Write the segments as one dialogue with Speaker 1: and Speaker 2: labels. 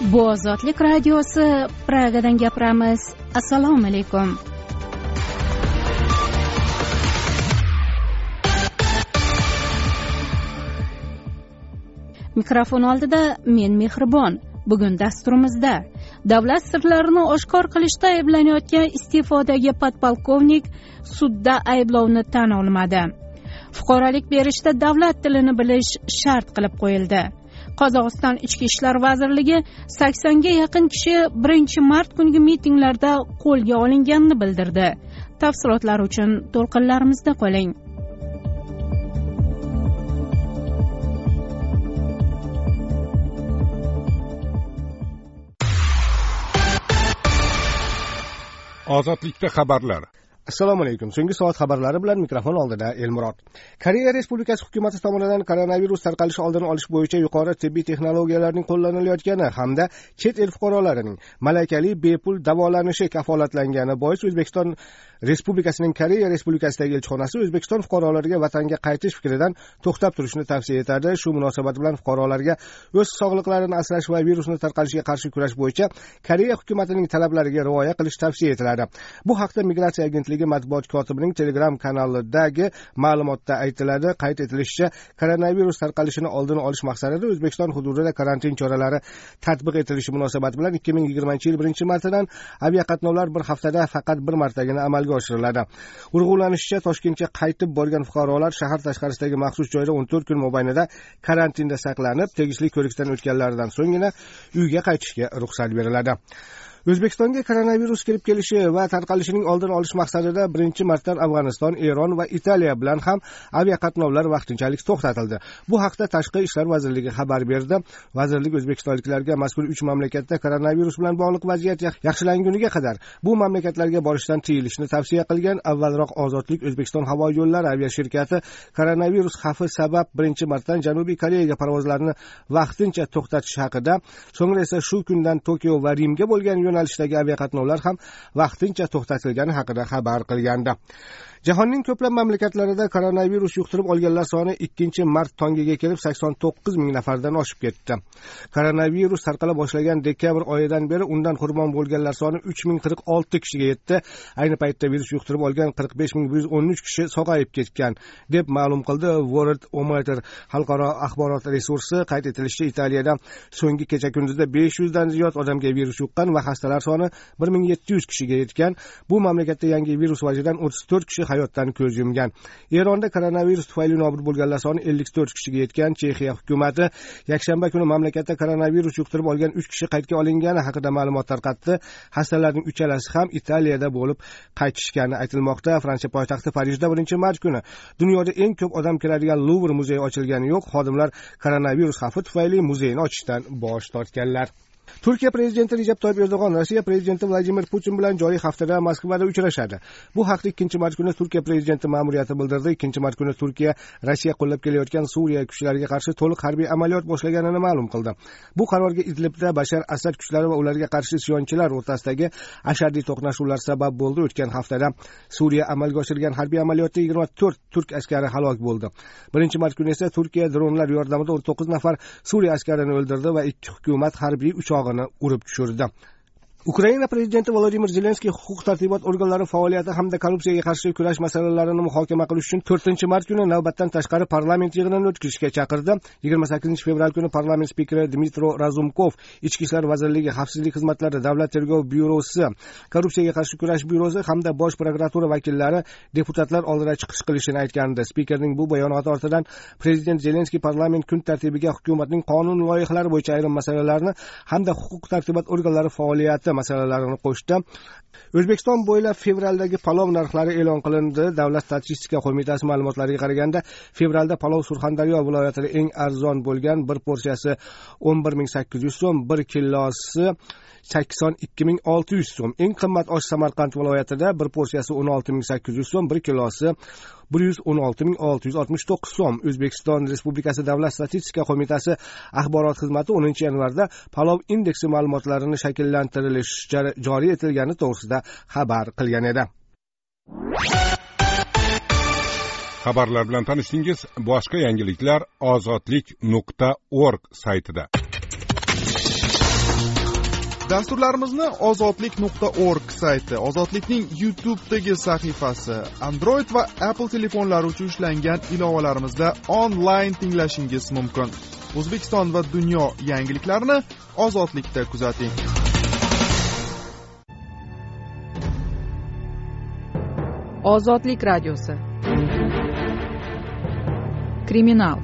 Speaker 1: Bu Ozodlik radiosi, Pragadan gapiramiz. Assalomu alaykum. Mikrofon oldida men Mehribon. Bugun dasturimizda davlat sirlarini oshkor qilishda ayblanayotgan iste'fodagi podpolkovnik sudda ayblovni tan olmadi. Fuqarolik berishda davlat tilini bilish shart qilib qo'yildi. Qozog'iston Ichki ishlar vazirligi 80 ga yaqin kishi 1-mart kungi mitinglarda qo'lga olinganini bildirdi. Tafsilotlar uchun to'lqinlarimizda qoling.
Speaker 2: Ozodlikda xabarlar.
Speaker 3: Assalomu alaykum. So'nggi soat xabarlari bilan mikrofon oldida Elmurod. Koreya Respublikasi hukumati tomonidan koronavirus tarqalishi oldini olish bo'yicha yuqori tibbiy texnologiyalarning qo'llanilayotgani hamda chet el fuqarolarining malakali bepul davolanishi kafolatlangani bois O'zbekiston Respublikasining Koreya Respublikasidagi elchixonasi O'zbekiston fuqarolariga vatanga qaytish fikridan to'xtab turishni tavsiya etadi. Shu munosabat bilan fuqarolarga o'z sog'liqlarini asrash va virusni tarqalishiga qarshi kurash bo'yicha Koreya hukumatining talablariga rioya qilish tavsiya etiladi. Bu haqda Migratsiya agentligi matbuot kotibining Telegram kanalidagi ma'lumotda aytiladi. Qayd etilishicha, koronavirus tarqalishini oldini olish maqsadida O'zbekiston hududida karantin choralari tatbiq etilishi munosabati bilan 2020-yil 1-martidan aviaqatnovlar bir haftada faqat bir martagina amalga oshiriladi. Urg'ulanishicha, Toshkentga qaytib borgan fuqarolar shahar tashqarisidagi maxsus joyda 14 kun mobaynida karantinda saqlanib, tegishli ko'rikdan o'tganlaridan so'nggina uyga qaytishga ruxsat beriladi. O'zbekistonga koronavirus kirib kelishi va tarqalishining oldini olish maqsadida 1-martdan Afg'oniston, Eron va Italiya bilan ham aviaqatnovlar vaqtinchalik to'xtatildi. Bu haqda Tashqi ishlar vazirligi xabar berdi. Vazirlik o'zbekistonliklarga mazkur 3 mamlakatda koronavirus bilan bog'liq vaziyat yaxshilanguniga qadar bu mamlakatlarga borishdan tiyilishni tavsiya qilgan. Avvalroq Ozodlik O'zbekiston havo yo'llari aviashirkati koronavirus xavfi sabab 1-martdan Janubiy Koreyaga parvozlarni vaqtincha to'xtatish haqida, so'ngra esa shu kundan Tokio va Rimga bo'lgan yo'nalishdagi aviaqatnovlar ham vaqtincha to'xtatilgani haqida xabar qilgandi. Jahonning ko'plab mamlakatlarida koronavirus yuqtirib olganlar soni 2-mart tongiga kelib 89 ming nafardan oshib ketdi. Koronavirus tarqala boshlagan dekabr oyidan beri undan qurbon bo'lganlar soni 3046 kishiga yetdi. Ayni paytda virus yuqtirib olgan 45113 kishi sog'ayib ketgan, deb ma'lum qildi Worldometer xalqaro axborot resursi. Qayd etilishicha, Italiyada so'nggi kecha kunduzda 500 dan ziyod odamga virus yuqqan va xastalar soni 1700 kishiga yetgan. Bu mamlakatda yangi virus vajidan 34 kishi hayotdan ko'z yumgan. Eronda koronavirus tufayli nobud bo'lganlar soni 54 kishiga yetgan. Chexiya hukumati yakshanba kuni mamlakatda koronavirus yuqtirib olgan 3 kishi qaydga olingani haqida ma'lumot tarqatdi. Xastalarning uchalasi ham Italiyada bo'lib qaytishgani aytilmoqda. Fransiya poytaxti Parijda 1-mart kuni dunyoda eng ko'p odam keladigan Louvre muzeyi ochilgani yo'q. Xodimlar koronavirus xavfi tufayli muzeyni ochishdan bosh tortganlar. Turkiya prezidenti Recep Tayyip Erdo'g'on Rossiya prezidenti Vladimir Putin bilan joriy haftada Moskvada uchrashadi. Bu haqda 2-mart kuni Turkiya prezidenti ma'muriyati bildirdi. 2-mart kuni Turkiya Rossiya qo'llab kelayotgan Suriya kuchlariga qarshi to'liq harbiy amaliyot boshlaganini ma'lum qildi. Bu qarorga Idlibda Bashar Asad kuchlari va ularga qarshi isyonchilar o'rtasidagi ashaddiy to'qnashuvlar sabab bo'ldi. O'tgan haftada Suriya amalga oshirgan harbiy amaliyotda 24 turk askari halok bo'ldi. 1-mart kuni esa Turkiya dronlar yordamida 19 nafar Suriya askarini o'ldirdi va 2 hukumat harbiy uchoqni urib tushirdi. Ukraina prezidenti Volodimir Zelenskiy huquq-tartibot organlari faoliyati hamda korrupsiyaga qarshi kurash masalalarini muhokama qilish uchun 4-mart kuni navbatdan tashqari parlament yig'inini o'tkazishga chaqirdi. 28-fevral kuni parlament spikeri Dmitro Razumkov, Ichki ishlar vazirligi, Xavfsizlik xizmatlari, Davlat tergov byurosi, Korrupsiyaga qarshi kurash byurosi hamda Bosh prokuratura vakillari deputatlar oldida chiqish qilishini aytgandi. Spikerning bu bayonoti ortidan prezident Zelenskiy parlament kun tartibiga hukumatning qonun loyihalari bo'yicha ayrim masalalarni hamda huquq-tartibot organlari faoliyati masalalarini qo'shdi. O'zbekiston bo'ylab fevraldagi palov narxlari e'lon qilindi. Davlat statistika qo'mitasi ma'lumotlariga qaraganda, fevralda palov Surxondaryo viloyatida eng arzon bo'lgan, bir porsiyasi 11800 so'm, 1 kilosi 82600 so'm. Eng qimmat osh Samarqand viloyatida, bir porsiyasi 16800 so'm, 1 kilosi 116669 so'm. O'zbekiston Respublikasi Davlat statistika qo'mitasi axborot xizmati 10-yanvarda palov indeksi ma'lumotlarini shakllantirish joriy etilgani to'g'risida xabar qilgan edi.
Speaker 2: Xabarlar bilan tanishdingiz. Boshqa yangiliklar ozodlik.org saytida.
Speaker 4: Dasturlarimizni ozodlik.org sayti, Ozodlikning YouTube'dagi sahifasi, Android va Apple telefonlari uchun ishlangan ilovalarimizda onlayn tinglashingiz mumkin. O'zbekiston va dunyo yangiliklarini Ozodlikda kuzating.
Speaker 5: Ozodlik radiosi. Kriminal.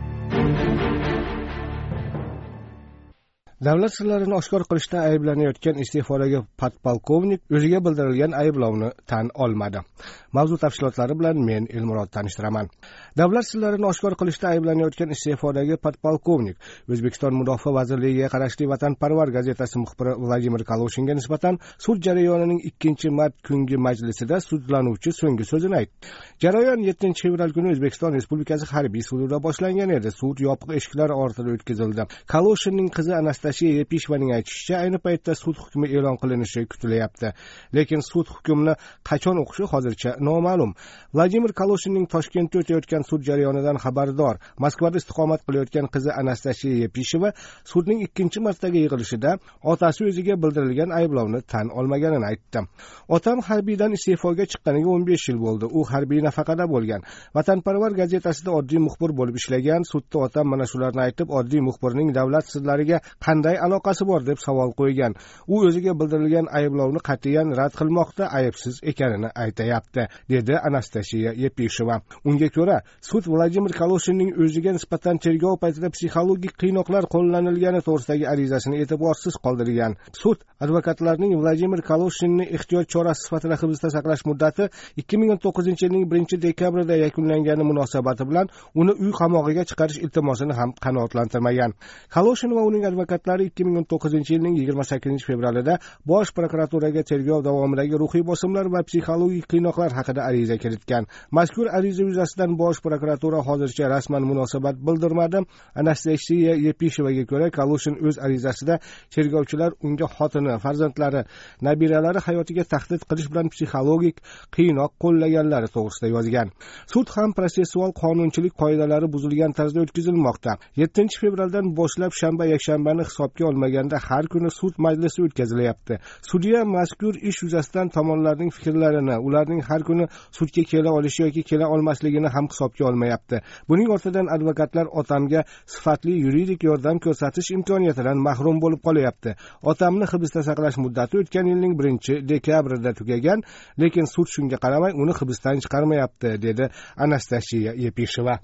Speaker 3: Davlat sirlarini oshkor qilishda ayblanayotgan iste'fodagi podpolkovnik o'ziga bildirilgan ayblovni tan olmadi. Mavzu tafsilotlari bilan men Elmurod tanishtiraman. Davlat sirlarini oshkor qilishda ayblanayotgan iste'fodagi podpolkovnik O'zbekiston Mudofaa vazirligiga qarashli Vatanparvar gazetasi muxbiri Vladimir Kaloshinga nisbatan sud jarayonining 2-mart kungi majlisida sudlanuvchi so'nggi so'zini aytdi. Jarayon 7-fevral kuni O'zbekiston Respublikasi harbiy sudida boshlangan edi. Sud yopiq eshiklar ortida o'tkazildi. Kaloshinning qizi Anastasiya Yepishvaning aytishicha, ayni paytda sud hukmi e'lon qilinishi kutilyapti. Lekin sud hukmini qachon o'qishi hozircha noma'lum. Vladimir Kaloshinning Toshkentda o'tayotgan sud jarayonidan xabardor. Moskvada istiqomat qilayotgan qizi Anastasiya Yepisheva sudning 2-martdagi yig'ilishida otasi o'ziga bildirilgan ayblovni tan olmaganini aytdi. Otam harbiydan iste'foga chiqqaniga 15 yil bo'ldi. U harbiy nafaqada bo'lgan. Vatanparvar gazetasida oddiy muxbir bo'lib ishlagan. Sudda otam mana shularni aytib, oddiy muxbirning davlat sirlariga qanday aloqasi bor deb savol qo'ygan. U o'ziga bildirilgan ayblovni qat'iyan rad qilmoqda, aybsiz ekanini aytayapti, dedi Anastasiya Yepisheva. Unga ko'ra, sud Vladimir Kaloshinning o'ziga nisbatan tergov paytida psixologik qiynoqlar qo'llanilgani to'g'risidagi arizasini e'tiborsiz qoldirgan. Sud advokatlarning Vladimir Kaloshinni ehtiyot chorasi sifatida hibsda saqlash muddati 2019-yilning 1-dekabrida yakunlangani munosabati bilan uni uy qamog'iga chiqarish iltimosini ham qanoatlantirmagan. Kaloshin va uning advokatlari 2019-yilning 28-fevralida Bosh prokuraturaga tergov davomidagi ruhiy bosimlar va psixologik qiynoqlar haqida ariza kiritgan. Mazkur ariza yuzasidan Bosh prokuratura hozircha rasman munosabat bildirmadi. Anastasiya Yepishevaga ko'ra, Kaloshin o'z arizasida tergovchilar unga xotini, farzandlari, nabiralari hayotiga tahdid qilish bilan psixologik qiynoq qo'llaganlari to'g'risida yozgan. Sud ham protsessual qonunchilik qoidalari buzilgan tarzda o'tkazilmoqda. 7-fevraldan boshlab shanba yakshanbani hisobga olmaganda har kuni sud majlisi o'tkazilyapti. Sudya mazkur ish yuzasidan tomonlarning fikrlarini, ularning har kuni sudga kela olishi yoki kela olmasligini ham hisobga olmayapti. Buning ortidan advokatlar otamga sifatli yuridik yordam ko'rsatish imkoniyatidan mahrum bo'lib qolyapti. Otamni hibsda saqlash muddati o'tgan yilning 1-dekabrida tugagan, lekin sud shunga qaramay uni hibsdan chiqarmayapti, dedi Anastasiya Yepisheva.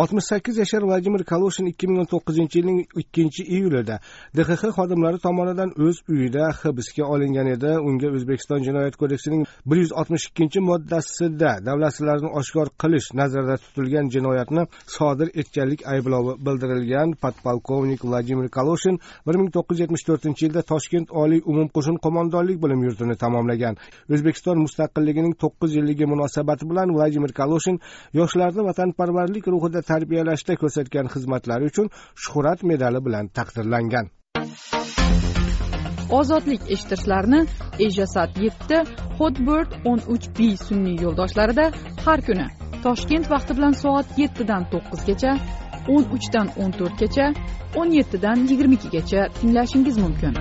Speaker 3: 68 yashar Vladimir Kaloshin 2019-yilning 2-iyulida DXX xodimlari tomonidan o'z uyida hibsga olingan edi. Unga O'zbekiston Jinoyat kodeksining 162-moddasida davlat sirlarini oshkor qilish nazarda tutilgan jinoyatni sodir etganlik ayblovi bildirilgan. Podpolkovnik Vladimir Kaloshin 1974-yilda Toshkent Oliy umumqo'shin qo'mondonlik bilim yurtini tamomlagan. O'zbekiston mustaqilligining 9 yilligi munosabati bilan Vladimir Kaloshin yoshlarni vatanparvarlik ruhida tarbiyalashda ko'rsatgan xizmatlari uchun shuhrat medali bilan taqdirlangan.
Speaker 5: Ozodlik eshitishlarini Ejasat 7, Hotbird 13B sun'iy yo'ldoshlarida har kuni Toshkent vaqti bilan soat 7 dan 9 gacha, 13 dan 14 gacha, 17 dan 22 gacha tinglashingiz mumkin.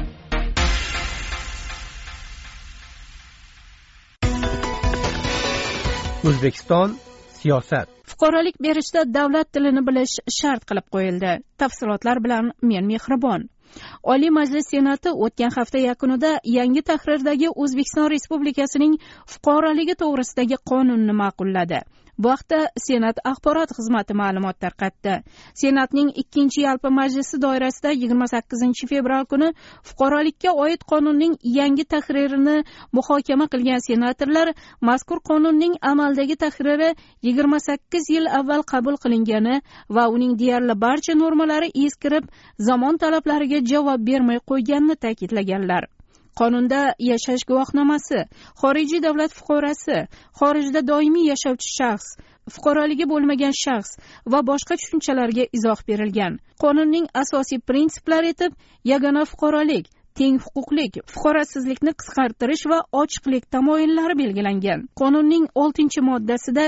Speaker 6: O'zbekiston siyosat.
Speaker 1: Fuqarolik berishda davlat tilini bilish shart qilib qo'yildi. Tafsilotlar bilan men Mehribon. Oliy Majlis Senati o'tgan hafta yakunida yangi tahrirdagi O'zbekiston Respublikasining fuqaroligi to'g'risidagi qonunni ma'qulladi. Bu haqda Senat axborot xizmati ma'lumot tarqatdi. Senatning 2-yalpi majlisi doirasida 28-fevral kuni fuqarolikka oid qonunning yangi tahririni muhokama qilgan senatorlar mazkur qonunning amaldagi tahriri 28 yil avval qabul qilingani va uning deyarli barcha normalari eskirib, zamon talablariga javob bermay qo'yganini ta'kidlaganlar. Qonunda yashash guvohnomasi, xorijiy davlat fuqarosi, xorijda doimiy yashovchi shaxs, fuqaroligi bo'lmagan shaxs va boshqa tushunchalarga izoh berilgan. Qonunning asosiy prinsiplari etib yagona fuqarolik, teng huquqlik, fuqarosizlikni qisqartirish va ochiqlik tamoyillari belgilangan. Qonunning 6-moddasida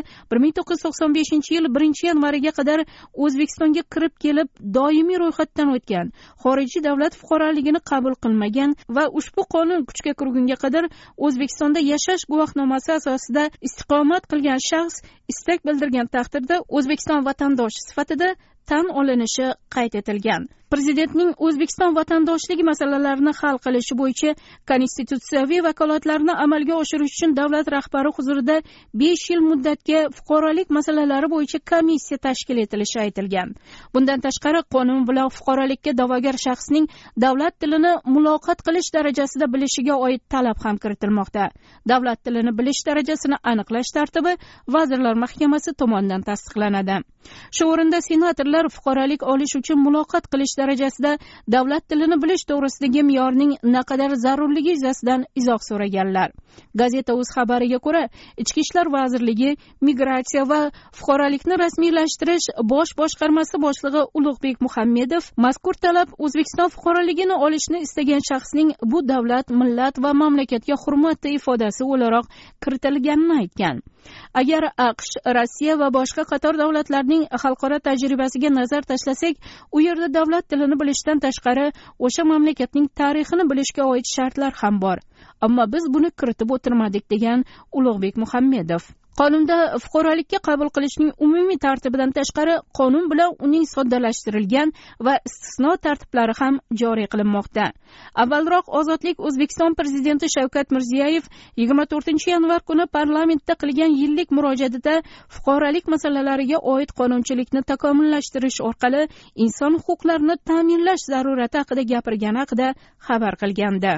Speaker 1: 1995-yil 1-yanvariga qadar O'zbekistonga kirib kelib, doimiy ro'yxatdan o'tgan, xorijiy davlat fuqaroligini qabul qilmagan va ushbu qonun kuchga kirgunga qadar O'zbekistonda yashash guvohnomasi asosida istiqomat qilgan shaxs istak bildirgan taqdirda O'zbekiston vatandoshi sifatida tan olinishi qayd etilgan. Prezidentning O'zbekiston vatandoshligi masalalarini hal qilishi bo'yicha konstitutsiyaviy vakolatlarni amalga oshirish uchun davlat rahbari huzurida 5 yil muddatga fuqarolik masalalari bo'yicha komissiya tashkil etilishi aytilgan. Bundan tashqari, qonun bilan fuqarolikka da'vogar shaxsning davlat tilini muloqot qilish darajasida bilishiga oid talab ham kiritilmoqda. Davlat tilini bilish darajasini aniqlash tartibi Vazirlar Mahkamasi tomonidan tasdiqlanadi. Shu o'rinda senatorlar fuqarolik olish uchun muloqot qilish darajasida davlat tilini bilish to'g'risidagi me'yorning naqadar zarurligi yuzasidan izoh so'raganlar. Gazeta o'z xabariga ko'ra, Ichki ishlar vazirligi Migratsiya va fuqarolikni rasmiylashtirish bosh boshqarmasi boshlig'i Ulug'bek Muhammedov mazkur talab O'zbekiston fuqaroligini olishni istagan shaxsning bu davlat, millat va mamlakatga hurmat ifodasi o'laroq kiritilganini aytgan. Agar AQSh, Rossiya va boshqa qator davlatlarning xalqaro tajribasiga nazar tashlasak, u yerda davlat tilini bilishdan tashqari o'sha mamlakatning tarixini bilishga oid shartlar ham bor. Ammo biz buni kiritib o'tirmadik, degan Ulug'bek Muhammedov. Qonunda fuqarolikka qabul qilishning umumiy tartibidan tashqari qonun bilan uning soddalashtirilgan va istisno tartiblari ham joriy qilinmoqda. Avvalroq Ozodlik O'zbekiston prezidenti Shavkat Mirziyoyev 24-yanvar kuni parlamentda qilgan yillik murojaatida fuqarolik masalalariga oid qonunchilikni takomillashtirish orqali inson huquqlarini ta'minlash zarurati haqida gapirgani haqida xabar qilgandi.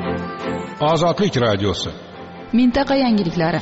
Speaker 2: Ozodlik radiosi.
Speaker 5: Mintaqa yangiliklari.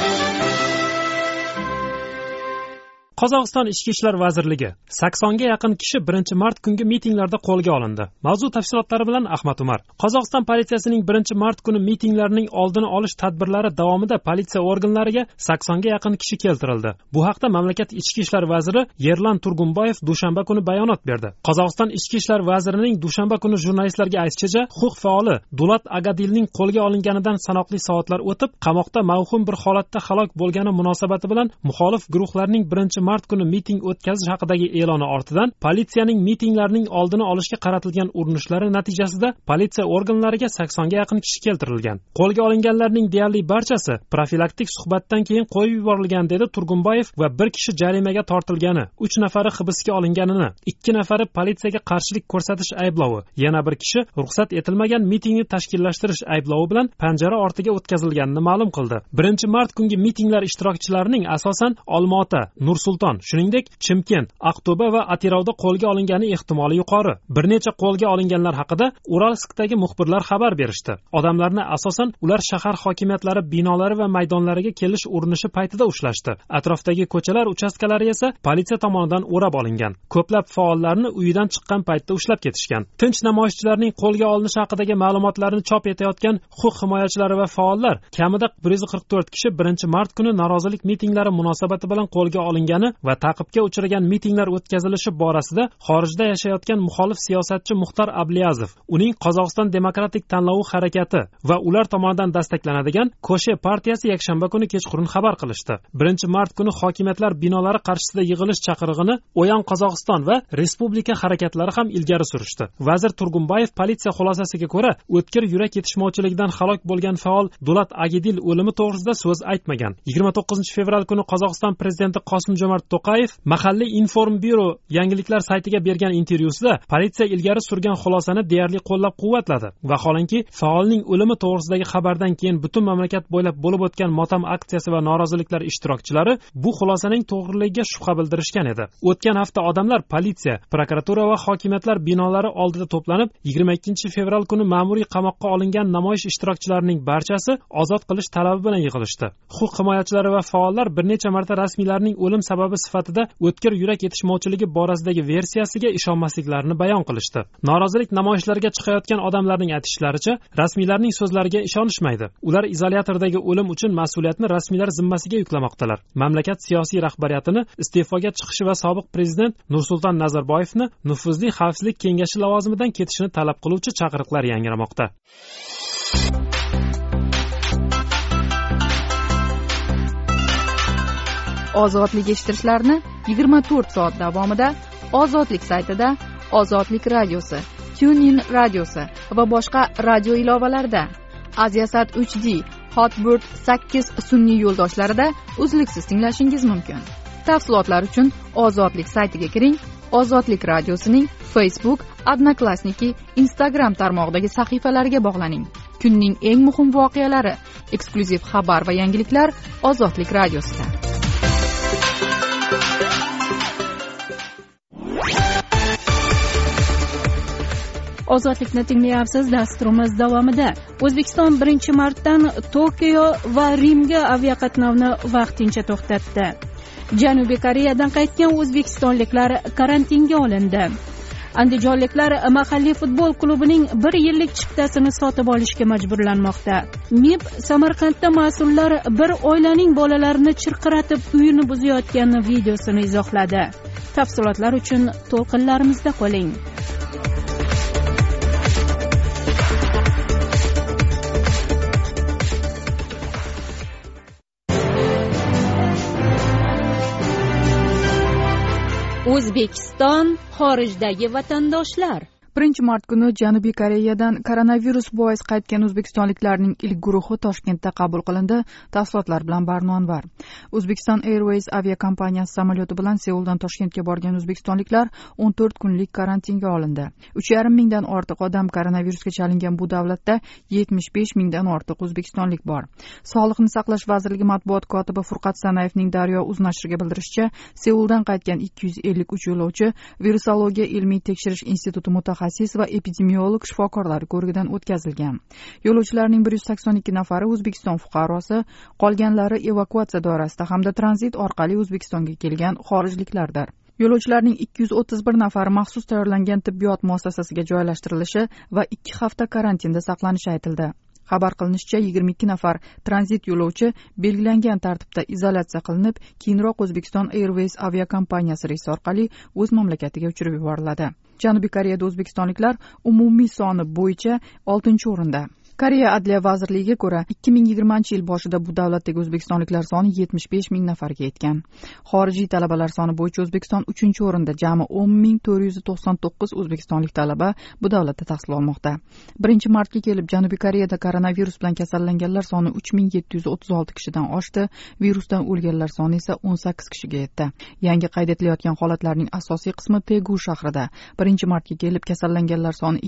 Speaker 7: Qozog'iston Ichki ishlar vazirligi 80 ga yaqin kishi 1-mart kungi mitinglarda qo'lga olindi. Mavzu tafsilotlari bilan Ahmad Umar. Qozog'iston politsiyasining 1-mart kuni mitinglarning oldini olish tadbirlari davomida politsiya organlariga 80 ga yaqin kishi keltirildi. Bu haqda mamlakat Ichki ishlar vaziri Yerlan Turgumboyev dushanba kuni bayonot berdi. Qozog'iston Ichki ishlar vazirining dushanba kuni jurnalistlarga aytishicha, huquq faoli Dulat Agadilning qo'lga olinganidan sanoqli soatlar o'tib, qamoqda mavhum bir holatda halok bo'lgani munosabati bilan muxolif guruhlarning 1-mart kuni miting o'tkazish haqidagi e'loni ortidan politsiyaning mitinglarning oldini olishga qaratilgan urinishlari natijasida politsiya organlariga 80 ga yaqin kishi keltirilgan. Qo'lga olinganlarning deyarli barchasi profilaktik suhbatdan keyin qo'yib yuborilgan, dedi Turgumboyev, va bir kishi jarimaga tortilgani, 3 nafari hibsga olinganini, 2 nafari politsiyaga qarshilik ko'rsatish ayblovi, yana bir kishi ruxsat etilmagan mitingni tashkillashtirish ayblovi bilan panjara ortiga o'tkazilganini ma'lum qildi. 1-mart kungi mitinglar ishtirokchilarining asosan Olmaota, Nur-Sulton, shuningdek Chimkent, Aqto'ba va Atirovda qo'lga olingani ehtimoli yuqori. Bir necha qo'lga olinganlar haqida Uralskdagi muxbirlar xabar berishdi. Odamlarni asosan ular shahar hokimiyatlari binolari va maydonlariga kelish urinishi paytida ushlashdi. Atrofdagi ko'chalar uchastkalari esa politsiya tomonidan o'rab olingan. Ko'plab faollarni uyidan chiqqan paytda ushlab ketishgan. Tinch namoyishchilarning qo'lga olinishi haqidagi ma'lumotlarni chop etayotgan huquq himoyachilari va faollar kamida 144 kishi 1-mart kuni norozilik mitinglari munosabati bilan qo'lga olingani va ta'qibga uchragan mitinglar o'tkazilishi borasida xorijda yashayotgan muxolif siyosatchi Muxtor Abliyazov, uning Qozog'iston demokratik tanlovi harakati va ular tomonidan dastaklanadigan Koshe partiyasi yakshanba kuni kechqurun xabar qilishdi. 1-mart kuni hokimiyatlar binolari qarshisida yig'ilish chaqirig'ini O'yan Qozog'iston va respublika harakatlari ham ilgari surishdi. Vazir Turgumboyev politsiya xulosasiga ko'ra, o'tkir yurak yetishmovchiligidan halok bo'lgan faol Dulat Agidil o'limi to'g'risida so'z aytmagan. 29 fevral kuni Qozog'iston prezidenti Qosim-Jomart To'qayev mahalliy Informbyuro yangiliklar saytiga bergan intervyusida politsiya ilgari surgan xulosani deyarli qo'llab-quvvatladi. Vaholanki, faolning o'limi to'g'risidagi xabardan keyin butun mamlakat bo'ylab bo'lib o'tgan motam aksiyasi va noroziliklar ishtirokchilari bu xulosaning to'g'riligiga shubha bildirishgan edi. O'tgan hafta odamlar politsiya, prokuratura va hokimiyatlar binolari oldida to'planib, 22 fevral kuni ma'muriy qamoqqa olingan namoyish ishtirokchilarining barchasi ozod qilish talabi bilan yig'ilishdi. Huquq himoyachilari va faollar bir necha marta rasmiylarning o'lim sababi sifatida o'tkir yurak yetishmovchiligi borasidagi versiyasiga ishonmasliklarini bayon qilishdi. Norozilik namoyishlariga chiqayotgan odamlarning aytishlaricha, rasmiylarning so'zlariga ishonishmaydi. Ular izolyatordagi o'lim uchun mas'uliyatni rasmiylar zimmasiga yuklamoqdalar. Mamlakat siyosiy rahbariyatini iste'foga chiqishi va sobiq prezident Nursulton Nazarboyevni nufuzli xavfsizlik kengashi lavozimidan ketishini talab qiluvchi chaqiriqlar yangramoqda.
Speaker 5: Ozodlik eshittirishlarni 24 soat davomida Ozodlik saytida, Ozodlik radiosi, TuneIn radiosi va boshqa radio ilovalarida, Aziasat 3D, Hotbird 8 sun'iy yo'ldoshlarida uzluksiz tinglashingiz mumkin. Tafsilotlar uchun Ozodlik saytiga kiring. Ozodlik radiosining Facebook, Odnoklassniki, Instagram tarmog'idagi sahifalariga bog'laning. Kunning eng muhim voqealari, eksklyuziv xabar va yangiliklar Ozodlik radiosida.
Speaker 1: Ozodlikni tinglayapsiz. Dasturimiz davomida O'zbekiston 1-martdan Tokio va Rimga aviaqatnovni vaqtincha to'xtatdi. Janubiy Koreyadan qaytgan o'zbekistonliklar karantinga olindi. Andijonliklar mahalliy futbol klubining 1 yillik chiptasini sotib olishga majburlanmoqda. MIB Samarqandda mas'ullar bir oilaning bolalarini chirqiratib uyini buzayotgan videosini izohladi. Tafsilotlar uchun to'lqinlarimizda qoling. O'zbekiston xorijdagi vatandoshlar.
Speaker 5: 1-mart kuni Janubiy Koreyadan koronavirus bois qaytgan o'zbekistonliklarning ilk guruhi Toshkentda qabul qilindi. Tafsilotlar bilan Barno Anvar. Uzbekistan Airways aviakompaniyasi samolyoti bilan Seuldan Toshkentga borgan o'zbekistonliklar 14 kunlik karantinga olindi. 3,5 mingdan ortiq odam koronavirusga chalingan bu davlatda 75 mingdan ortiq o'zbekistonlik bor. Sog'liqni saqlash vazirligi matbuot kotibi Furqat Sanayevning Daryo uz nashriga bildirishicha, Seuldan qaytgan 253 yo'lovchi virusologiya ilmiy tekshirish instituti mutaxassisi va epidemiolog shifokorlar ko'rigidan o'tkazilgan. Yo'lovchilarning 182 nafari O'zbekiston fuqarosi, qolganlari evakuatsiya doirasida hamda tranzit orqali O'zbekistonga kelgan xorijliklardir. Yo'lovchilarning 231 nafari maxsus tayyorlangan tibbiyot muassasasiga joylashtirilishi va 2 hafta karantinda saqlanishi aytildi. Xabar qilinishicha, 22 nafar tranzit yo'lovchi belgilangan tartibda izolyatsiya qilinib, keyinroq O'zbekiston Airways aviakompaniyasi reysi orqali o'z mamlakatiga uchirib yuboriladi. Janubiy Koreyada o'zbekistonliklar umumiy soni bo'yicha 6-o'rinda. Koreya Adliya vazirligiga ko'ra, 2020-yil boshida bu davlatdagi o'zbekistonliklar soni 75 ming nafarga yetgan. Xorijiy talabalar soni bo'yicha O'zbekiston 3-o'rinda, jami 10.499 o'zbekistonlik talaba bu davlatda tahsil olmoqda. 1-martga kelib Janubiy Koreyada koronavirus bilan kasallanganlar soni 3736 kishidan oshdi, virusdan o'lganlar soni esa 18 kishiga yetdi. Yangi qayd etilayotgan holatlarning asosiy qismi Tegu shahrida. 1-martga kelib kasallanganlar soni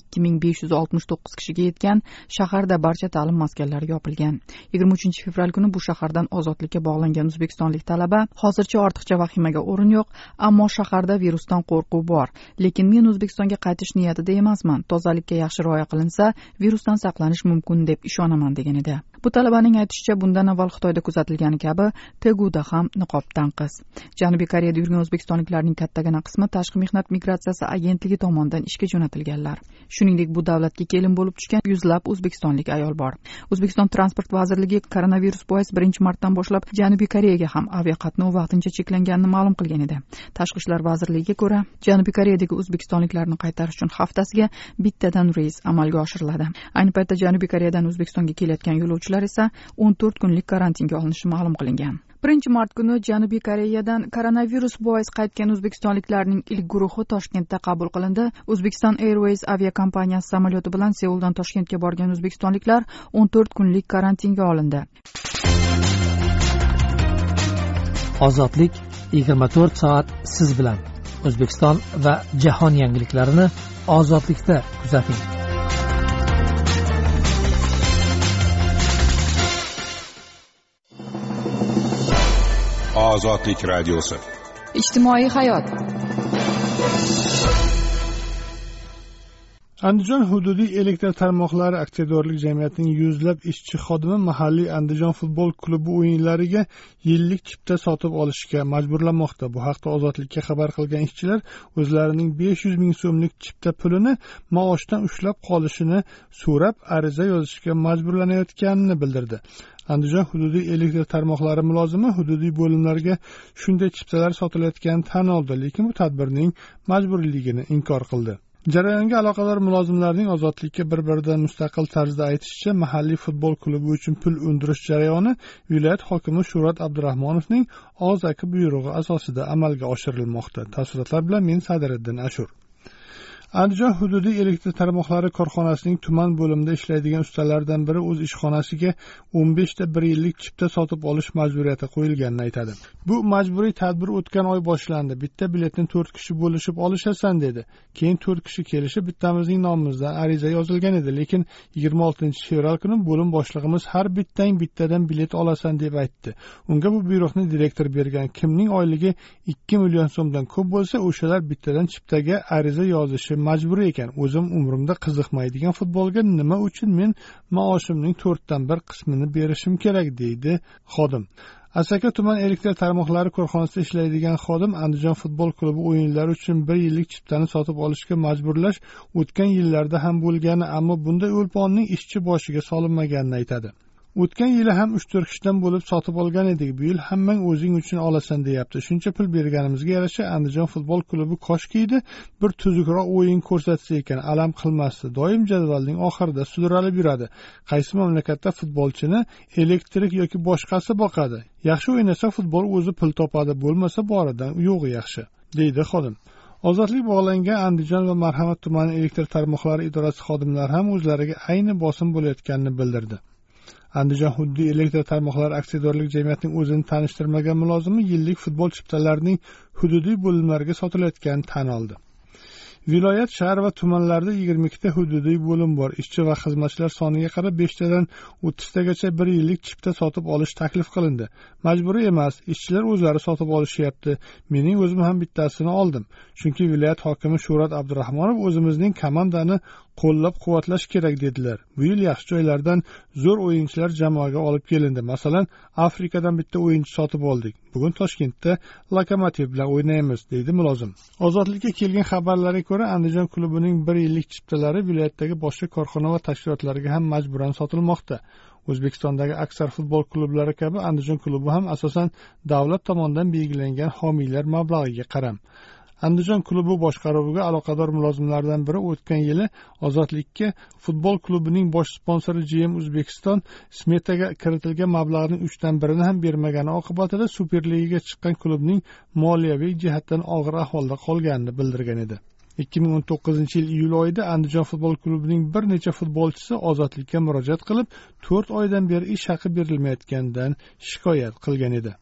Speaker 5: 2569 kishiga yetgan. Shaharda barcha ta'lim maskanlari yopilgan. 23 fevral kuni bu shahardan ozodlikka bog'langan o'zbekistonlik talaba: "Hozircha ortiqcha vahimaga o'rin yo'q, ammo shaharda virusdan qo'rquv bor. Lekin men O'zbekistonga qaytish niyatida emasman. Tozalikka yaxshi rioya qilinsa, virusdan saqlanish mumkin deb ishonaman" degan edi. Bu talabaning aytishicha, bundan avval Xitoyda kuzatilgani kabi Teguda ham niqob tanqis. Janubiy Koreyada yurgan o'zbekistonliklarning kattagina qismi tashqi mehnat migratsiyasi agentligi tomonidan ishga jo'natilganlar. Shuningdek, bu davlatga kelin bo'lib tushgan yuzlab o'zbekistonlik ayol bor. O'zbekiston transport vazirligi koronavirus bois 1-martdan boshlab Janubiy Koreyaga ham aviaqatnov vaqtincha cheklanganini ma'lum qilgan edi. Tashqi ishlar vazirligiga ko'ra, Janubiy Koreyadagi o'zbekistonliklarni qaytarish uchun haftasiga bittadan reys amalga oshiriladi. Ayni paytda Janubiy Koreyadan O'zbekistonga kelayotgan yo'lovchilar esa 14 kunlik karantinga olinishi ma'lum qilingan. 1-mart kuni Janubiy Koreyadan koronavirus bois qaytgan o'zbekistonliklarning ilk guruhi Toshkentda qabul qilindi. O'zbekiston Airways aviakompaniyasi samolyoti bilan Seuldan Toshkentga borgan o'zbekistonliklar 14 kunlik karantinga olindi.
Speaker 6: Ozodlik 24 soat siz bilan. O'zbekiston va jahon yangiliklarini Ozodlikda kuzating.
Speaker 2: Ozodlik radiosi.
Speaker 5: Ijtimoiy hayot.
Speaker 8: Andijon hududiy elektr tarmoqlari aksiyadorlik jamiyatining yuzlab ishchi xodimi mahalliy Andijon futbol klubi o'yinlariga yillik chipta sotib olishga majburlanmoqda. Bu haqda Ozodlikka xabar qilgan ishchilar o'zlarining 500 ming so'mlik chipta pulini maoshdan ushlab qolishini so'rab ariza yozishga majburlanayotganini bildirdi. Andijon hududiy elektr tarmoqlari mulozimi hududiy bo'limlarga shunday chiptalar sotilayotganini tan oldi, lekin bu tadbirning majburiyligini inkor qildi. Jarayonga aloqador mulozimlarning Ozodlikka bir-biridan mustaqil tarzda aytishicha, mahalliy futbol klubi uchun pul undirish jarayoni viloyat hokimi Shuhrat Abdurahmonovning og'zaki buyrug'i asosida amalga oshirilmoqda. Tafsilotlar bilan men Sadiriddin Ashur. Andijon hududiy elektr tarmoqlari korxonasining tuman bo'limida ishlaydigan ustalardan biri o'z ishxonasiga 15 ta 1 yillik chipta sotib olish majburiyati qo'yilganini aytadi. Bu majburiy tadbir o'tgan oy boshlandi. Bitta biletni 4 kishi bo'lishib olishasan dedi. Keyin 4 kishi kelishib bittamizning nomimizdan ariza yozilgan edi, lekin 26-fevral kuni bo'lim boshlig'imiz har bittadan bilet olasan deb aytdi. Unga bu buyruqni direktor bergan. Kimning oyligi 2 million so'mdan ko'p bo'lsa, o'shalar bittadan chiptaga ariza yozishi majburiy ekan. O'zim umrimda qiziqmaydigan futbolga nima uchun men maoshimning 4dan 1 qismini berishim kerak deydi xodim. Asaka tuman elektr tarmoqlari korxonasida ishlaydigan xodim Andijon futbol klubi o'yinlari uchun 1 yillik chiptani sotib olishga majburlash o'tgan yillarda ham bo'lgani, ammo bunday o'lponning ishchi boshiga solinmaganini aytadi. O'tgan yili ham 3-4 kishidan bo'lib sotib olgan edik. Bu yil hammang o'zing uchun olasan deyapti. Shuncha pul berganimizga yarasha Andijon futbol klubi koshkiydi bir tuzukroq o'yin ko'rsatsa ekan, alam qilmasdi. Doim jadvalning oxirida sudralib yuradi. Qaysi mamlakatda futbolchini elektrik yoki boshqasi boqadi? Yaxshi o'ynasa futbol o'zi pul topadi, bo'lmasa boridan yo'g'i yaxshi, deydi xodim. Ozodlik bog'langan Andijon va Marhamat tumani elektr tarmoqlari idorasi xodimlari ham o'zlariga ayni bosim bo'layotganini bildirdi. Andijon hududiy elektr tarmoqlari aksiyadorlik jamiyatining o'zini tanishtirmagan mulozimi yillik futbol chiptalarining hududiy bo'limlarga sotilayotganini tan oldi. Viloyat, shahar va tumanlarda 22 ta hududiy bo'lim bor. Ishchi va xizmatchilar soniga qarab 5 tadan 30 tagacha 1 yillik chipta sotib olish taklif qilindi. Majburiy emas, ishchilar o'zlari sotib olishyapti. Mening o'zim ham bittasini oldim. Chunki viloyat hokimi Shuhrat Abdurahmonov o'zimizning komandani qo'llab-quvvatlash kerak dedilar. Bu yil yaxshi joylardan zo'r o'yinchilar jamoaga olib kelindi. Masalan, Afrikadan bitta o'yinchi sotib oldik. Bugun Toshkentda Lokomotiv bilan o'ynaymiz, deydi mulozim. Ozodlikka kelgan xabarlarga ko'ra, Andijon klubining 1 yillik chiptalari viloyatdagi boshqa korxona va tashkilotlarga ham majburan sotilmoqda. O'zbekistondagi aksar futbol klublari kabi Andijon klubi ham asosan davlat tomonidan belgilangan homiylar mablag'iga qaram. Andijon klubi boshqaruviga aloqador mulozimlardan biri o'tgan yili Ozodlikka futbol klubining bosh sponsori GM O'zbekiston smetaga kiritilgan mablag'ning 3dan 1ini ham bermagani oqibatida Superligaga chiqqan klubning moliyaviy jihatdan og'ir ahvolda qolganini bildirgan edi. 2019-yil iyul oyida Andijon futbol klubining bir necha futbolchisi Ozodlikka murojaat qilib, 4 oydan beri ish haqi berilmayotganidan shikoyat qilgan edi.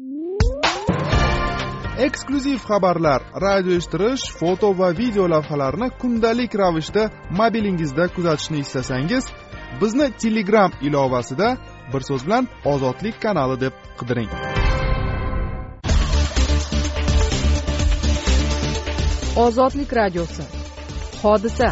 Speaker 4: Eksklyuziv xabarlar, radio eshittirish, foto va video lavhalarni kundalik ravishda mobilingizda kuzatishni istasangiz, bizni Telegram ilovasida bir so'z bilan Ozodlik kanali deb qidiring.
Speaker 5: Ozodlik radiosi. Hodisa.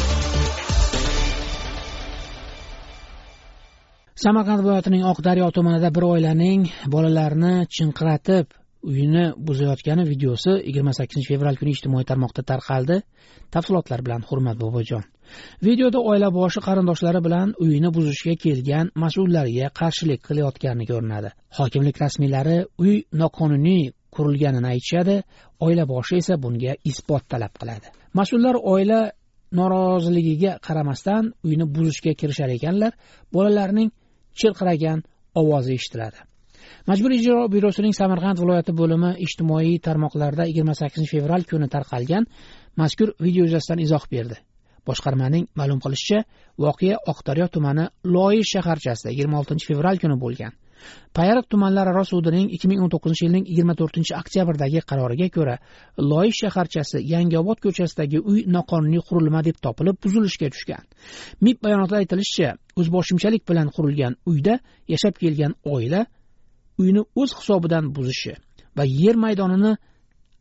Speaker 6: Samarqand viloyatining Oqdaryo tumanida bir oilaning bolalarini chinqiratib uyini buzayotgani videosi 28-fevral kuni ijtimoiy tarmoqda tarqaldi. Tafsilotlar bilan Hurmat Bobojon. Videoda oila boshi qarindoshlari bilan uyini buzishga kelgan mas'ullarga qarshilik qilayotgani ko'rinadi. Hokimlik rasmiylari uy noqonuniy qurilganini aytishadi, oila boshi esa bunga isbot talab qiladi. Mas'ullar oila noroziligiga qaramasdan uyni buzishga kirishar ekanlar, bolalarning chirqiragan ovozi eshitiladi. Majburiy ijro byurosining Samarqand viloyati bo'limi ijtimoiy tarmoqlarda 28-fevral kuni tarqalgan mazkur video yuzasidan izoh berdi. Boshqarmaning ma'lum qilishicha, voqea Oqdaryo tumani Loyish shaharchasida 26-fevral kuni bo'lgan. Payariq tumanlararo sudining 2019-yilning 24-oktyabrdagi qaroriga ko'ra, Loyish shaharchasi Yangiobod ko'chasidagi uy noqonuniy qurilma deb topilib buzilishga tushgan. MIB bayonotida aytilishicha, o'zboshimchalik bilan qurilgan uyda yashab kelgan oila uyni o'z hisobidan buzishi va yer maydonini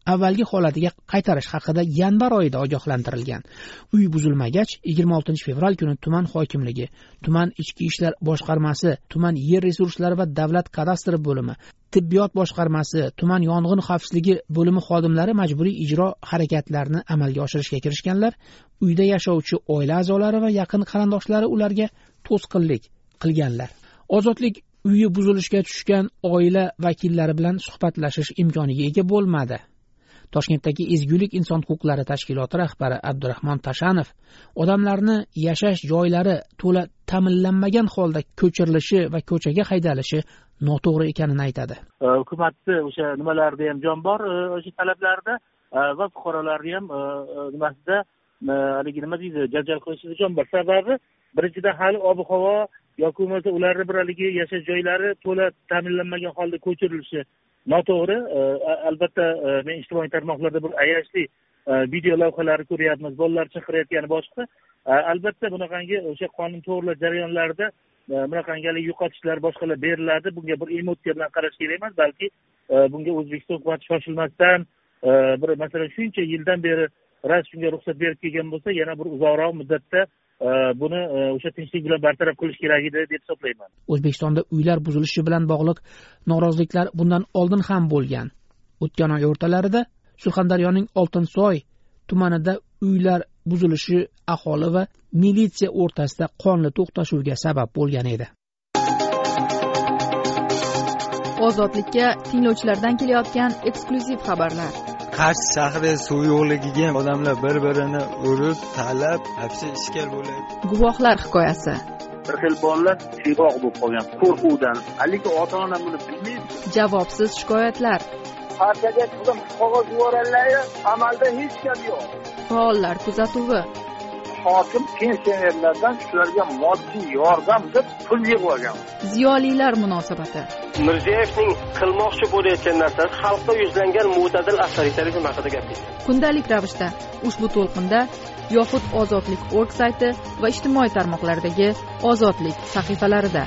Speaker 6: avvalgi holatiga qaytarish haqida yanvar oyida ogohlantirilgan. Uy buzilmagach 26 fevral kuni tuman hokimligi, tuman ichki ishlar boshqarmasi, tuman yer resurslari va davlat kadastri bo'limi, tibbiyot boshqarmasi, tuman yong'in xavfsizligi bo'limi xodimlari majburiy ijro harakatlarini amalga oshirishga kirishganlar. Uyda yashovchi oila a'zolari va yaqin qarindoshlari ularga to'sqinlik qilganlar. Ozodlik uyi buzilishga tushgan oila vakillari bilan suhbatlashish imkoniga ega bo'lmadi. Toshkentdagi Ezgulik inson huquqlari tashkiloti rahbari Abdurahmon Tashanov odamlarni yashash joylari to'la ta'minlanmagan holda ko'chirilishi va ko'chaga haydalishi noto'g'ri ekanini aytadi.
Speaker 9: Hukumatni o'sha nimalarda ham jon bor, o'sha talablarda va fuqarolarni ham nimasida haligi nima deydi, janjal qilishida jon bor. Sababi birinchidan hali ob-havo yoki bo'lmasa ularni bir haligi yashash joylari to'la ta'minlanmagan holda ko'chirilishi noto'g'ri. Albatta men ijtimoiy tarmoqlarda bir ayanchli video lavhalarni ko'ryapmiz, bolalar chaqirayotgani boshqa. Albatta bunaqangi o'sha qonun to'g'rilash jarayonlarida bunaqangi yo'qotishlar boshqalar beriladi. Bunga bir emotsiya bilan qarash kerak emas, balki bunga O'zbekiston hukumati shoshilmasdan bir masalan shuncha yildan beri shunga ruxsat berib kelgan bo'lsa, yana bir uzoqroq muddatda buni o'sha tinchlik bilan bartaraf qilish kerak edi deb hisoblayman.
Speaker 6: O'zbekistonda uylar buzilishi bilan bog'liq noroziliklar bundan oldin ham bo'lgan. O'tgan oy o'rtalarida Surxondaryoning Oltinsoy tumanida uylar buzilishi aholi va militsiya o'rtasida qonli to'qnashuvga sabab bo'lgan edi.
Speaker 5: Ozodlikka tinglovchilardan kelayotgan eksklyuziv xabarlar.
Speaker 10: Qarshi shahri suv yo'qligiga odamlar bir-birini urib, talab, hapsi ishkal bo'ladi.
Speaker 5: Guvohlar hikoyasi.
Speaker 9: Bir xil bolalar siyg'oq bo'lib qolgan qo'rquvdan. Haligi ota-ona buni bilmaydi.
Speaker 5: Javobsiz shikoyatlar.
Speaker 9: Partiyaga pulum qog'oz yuborganlar, amalda hech gap yo'q.
Speaker 5: Faollar kuzatuvi.
Speaker 9: Hokim pensionerlardan shularga moddiy yordam deb pul yig'ib olgan.
Speaker 5: Ziyolilar munosabati.
Speaker 11: Mirziyevning qilmoqchi bo'layotgan narsasi xalqda yuzlangan mo'tadil avtoritarizm haqida gapirdi.
Speaker 5: Kundalik ravishda ushbu to'lqinda yoxud ozodlik.org sayti va ijtimoiy tarmoqlardagi ozodlik sahifalarida.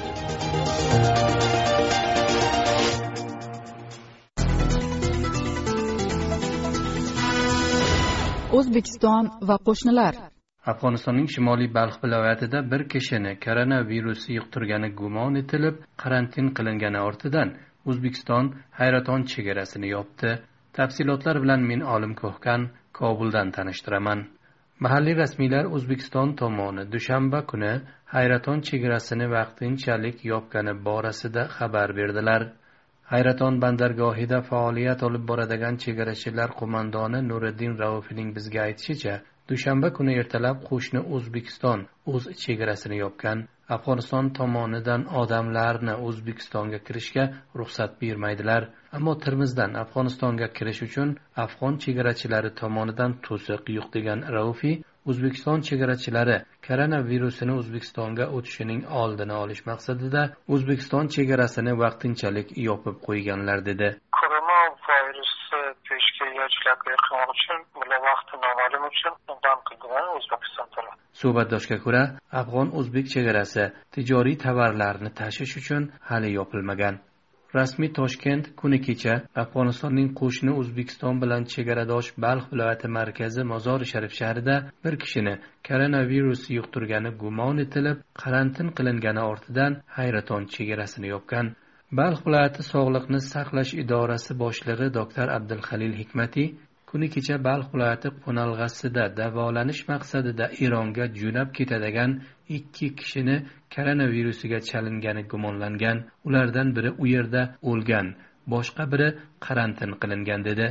Speaker 5: O'zbekiston va qo'shnilar.
Speaker 12: Afg'onistonning Shimoliy Balx viloyatida bir kishini koronavirus yuqtirgani gumon etilib, karantin qilingani ortidan O'zbekiston hayraton chegarasini yopdi. Tafsilotlar bilan men Olim Ko'hkan Kobuldan tanishtiraman. Mahalliy rasmiylar O'zbekiston tomoni dushanba kuni hayraton chegarasini vaqtinchalik yopgani borasida xabar berdilar. Hayraton bandargohida faoliyat olib boradigan chegarachilar qo'mondoni Nuriddin Raufning bizga aytishicha, dushanba kuni ertalab qo'shni O'zbekiston o'z chegarasini yopgan. Afg'oniston tomonidan odamlarni O'zbekistonga kirishga ruxsat bermaydilar. Ammo Termizdan Afg'onistonga kirish uchun afg'on chegarachilari tomonidan to'siq yo'q degan Raufi, O'zbekiston chegarachilari koronavirusini O'zbekistonga o'tishining oldini olish maqsadida O'zbekiston chegarasini vaqtinchalik yopib qo'yganlar dedi.
Speaker 13: Koronavirusni tashkilotchilarga qilmoq uchun ular vaqti noma'lum uchun undan qilgan O'zbekiston tarafı.
Speaker 12: Suhbatdoshga ko'ra, afg'on-o'zbek chegarasi tijoriy tovarlarni tashish uchun hali yopilmagan. Rasmiy Toshkent kuni kecha Afg'onistonning qo'shni O'zbekiston bilan chegaradosh Balx viloyati markazi Mozori Sharif shahrida bir kishini koronavirus yuqtirgani gumon etilib, karantin qilingani ortidan hayraton chegarasini yopgan. Balx viloyati Sog'liqni saqlash idorasi boshlig'i Dr. Abdulxalil Hikmati kuni kecha Balx viloyati qo'nalg'asida davolanish maqsadida Eronga jo'nab ketadigan 2 kishini koronavirusiga chalingani gumonlangan. Ulardan biri u yerda o'lgan, boshqa biri karantin qilingan dedi.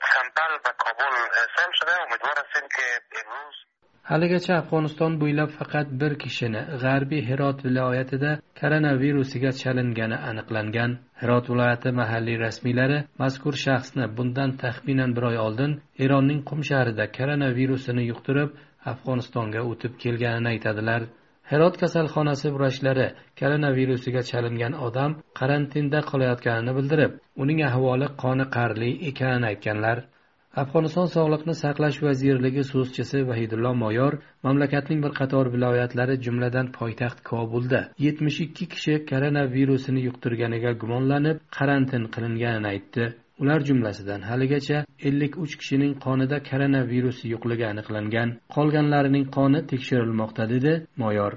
Speaker 12: Haligacha Afg'oniston bo'ylab faqat bir kishini G'arbiy Herot viloyatida koronavirusiga chalingani aniqlangan. Herot viloyati mahalliy rasmiylari mazkur shaxsni bundan taxminan 1 oy oldin Eronning Qum shahrida koronavirusini yuqtirib, Afg'onistonga o'tib kelganini aytadilar. Herot kasalxonasi vrachlari koronavirusiga chalingan odam karantinda qolayotganini bildirib, uning ahvoli qoniqarli ekanini aytganlar. Afg'oniston Sog'liqni saqlash vazirligi so'zchisi Vahidullo Moyor mamlakatning bir qator viloyatlari jumladan poytaxt Kobulda 72 kishi koronavirusini yuqtirganiga gumonlanib karantin qilinganini aytdi. ular jumlasidan haligacha 53 kishining qonida koronavirus yo'qligi aniqlangan, qolganlarining qoni tekshirilmoqda, dedi Moyor.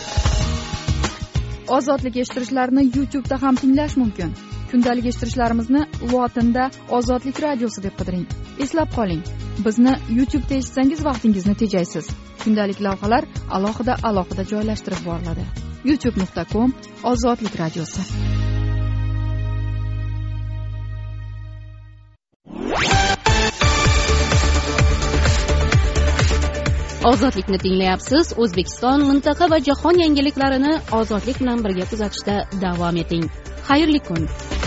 Speaker 5: Ozodlik eshittirishlarni YouTube'da ham tinglash mumkin. Kundalik eshittirishlarimizni lotinda Ozodlik radiosi deb qidiring. Eslab qoling, bizni YouTube'da eshitsangiz vaqtingizni tejaysiz. Kundalik lavhalar alohida joylashtirib boriladi. youtube.com Ozodlik radiosi.
Speaker 1: Ozodlikni tinglayapsiz. O'zbekiston, mintaqa va jahon yangiliklarini ozodlik bilan birga kuzatishda davom eting. Xayrli kun.